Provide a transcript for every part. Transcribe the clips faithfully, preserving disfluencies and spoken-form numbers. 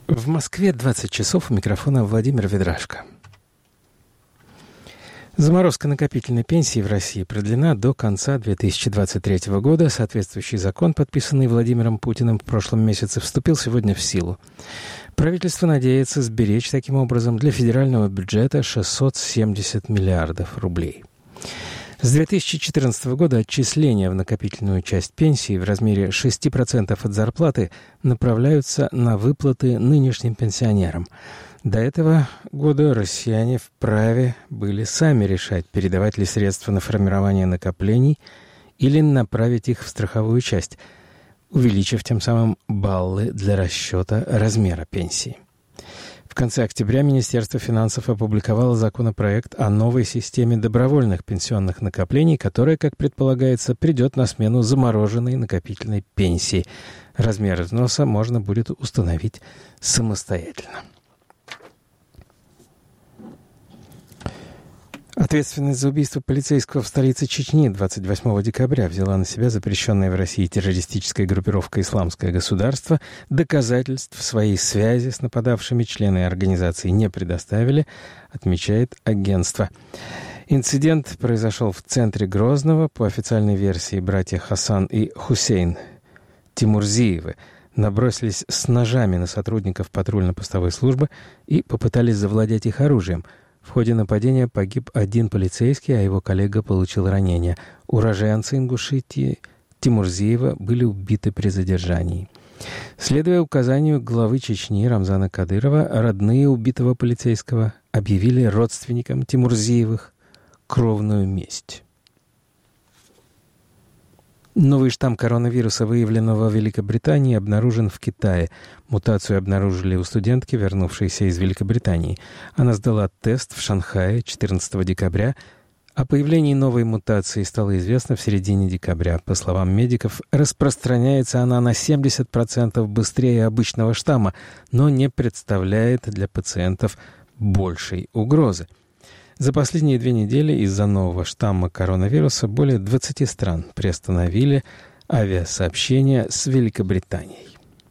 В Москве двадцать часов, у микрофона Владимир Ведрашко. Заморозка накопительной пенсии в России продлена до конца две тысячи двадцать третьего года. Соответствующий закон, подписанный Владимиром Путиным в прошлом месяце, вступил сегодня в силу. Правительство надеется сберечь таким образом для федерального бюджета шестьсот семьдесят миллиардов рублей. С две тысячи четырнадцатого года отчисления в накопительную часть пенсии в размере шесть процентов от зарплаты направляются на выплаты нынешним пенсионерам. До этого года россияне вправе были сами решать, передавать ли средства на формирование накоплений или направить их в страховую часть, увеличив тем самым баллы для расчета размера пенсии. В конце октября Министерство финансов опубликовало законопроект о новой системе добровольных пенсионных накоплений, которая, как предполагается, придет на смену замороженной накопительной пенсии. Размер взноса можно будет установить самостоятельно. Ответственность за убийство полицейского в столице Чечни двадцать восьмого декабря взяла на себя запрещенная в России террористическая группировка «Исламское государство». Доказательств своей связи с нападавшими члены организации не предоставили, отмечает агентство. Инцидент произошел в центре Грозного. По официальной версии, братья Хасан и Хусейн Тимурзиевы набросились с ножами на сотрудников патрульно-постовой службы и попытались завладеть их оружием. В ходе нападения погиб один полицейский, а его коллега получил ранение. Уроженцы Ингушетии Тимурзиева были убиты при задержании. Следуя указанию главы Чечни Рамзана Кадырова, родные убитого полицейского объявили родственникам Тимурзиевых кровную месть. Новый штамм коронавируса, выявленного в Великобритании, обнаружен в Китае. Мутацию обнаружили у студентки, вернувшейся из Великобритании. Она сдала тест в Шанхае четырнадцатого декабря. О появлении новой мутации стало известно в середине декабря. По словам медиков, распространяется она на семьдесят процентов быстрее обычного штамма, но не представляет для пациентов большей угрозы. За последние две недели из-за нового штамма коронавируса более двадцати стран приостановили авиасообщения с Великобританией.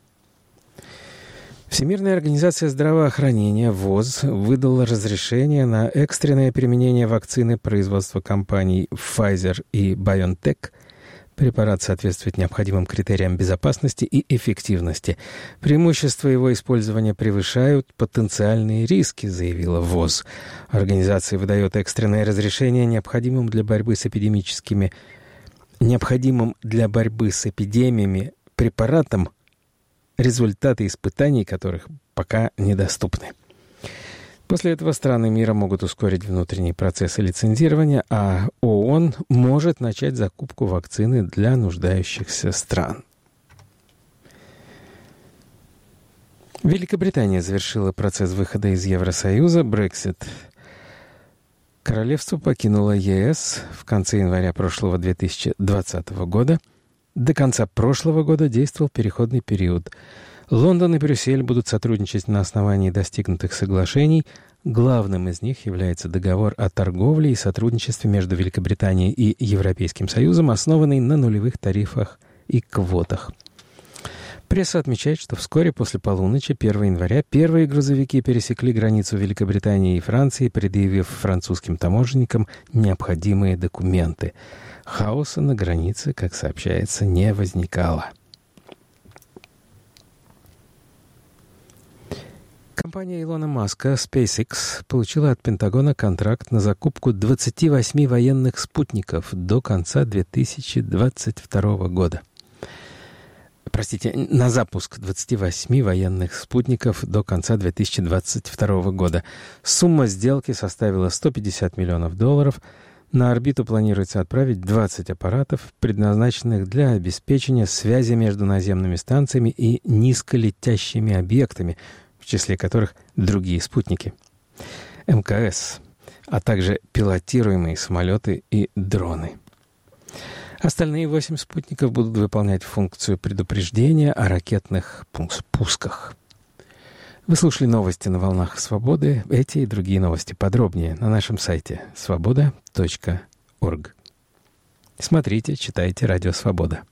Всемирная организация здравоохранения ВОЗ выдала разрешение на экстренное применение вакцины производства компаний Pfizer и BioNTech. Препарат соответствует необходимым критериям безопасности и эффективности. Преимущества его использования превышают потенциальные риски, заявила ВОЗ. Организация выдает экстренное разрешение необходимым для борьбы с эпидемическими, необходимым для борьбы с эпидемиями препаратам, результаты испытаний которых пока недоступны. После этого страны мира могут ускорить внутренние процессы лицензирования, а ООН может начать закупку вакцины для нуждающихся стран. Великобритания завершила процесс выхода из Евросоюза, Брексит. Королевство покинуло ЕС в конце января прошлого две тысячи двадцатого года. До конца прошлого года действовал переходный период. Лондон и Брюссель будут сотрудничать на основании достигнутых соглашений. Главным из них является договор о торговле и сотрудничестве между Великобританией и Европейским Союзом, основанный на нулевых тарифах и квотах. Пресса отмечает, что вскоре после полуночи первого января первые грузовики пересекли границу Великобритании и Франции, предъявив французским таможенникам необходимые документы. Хаоса на границе, как сообщается, не возникало. Компания Илона Маска SpaceX получила от Пентагона контракт на закупку двадцати восьми военных спутников до конца две тысячи двадцать второго года. Простите, на запуск двадцати восьми военных спутников до конца две тысячи двадцать второго года. Сумма сделки составила сто пятьдесят миллионов долларов. На орбиту планируется отправить двадцать аппаратов, предназначенных для обеспечения связи между наземными станциями и низколетящими объектами, в числе которых другие спутники, МКС, а также пилотируемые самолеты и дроны. Остальные восемь спутников будут выполнять функцию предупреждения о ракетных пусках. Вы слушали новости на волнах Свободы. Эти и другие новости подробнее на нашем сайте свобода точка орг. Смотрите, читайте «Радио Свобода».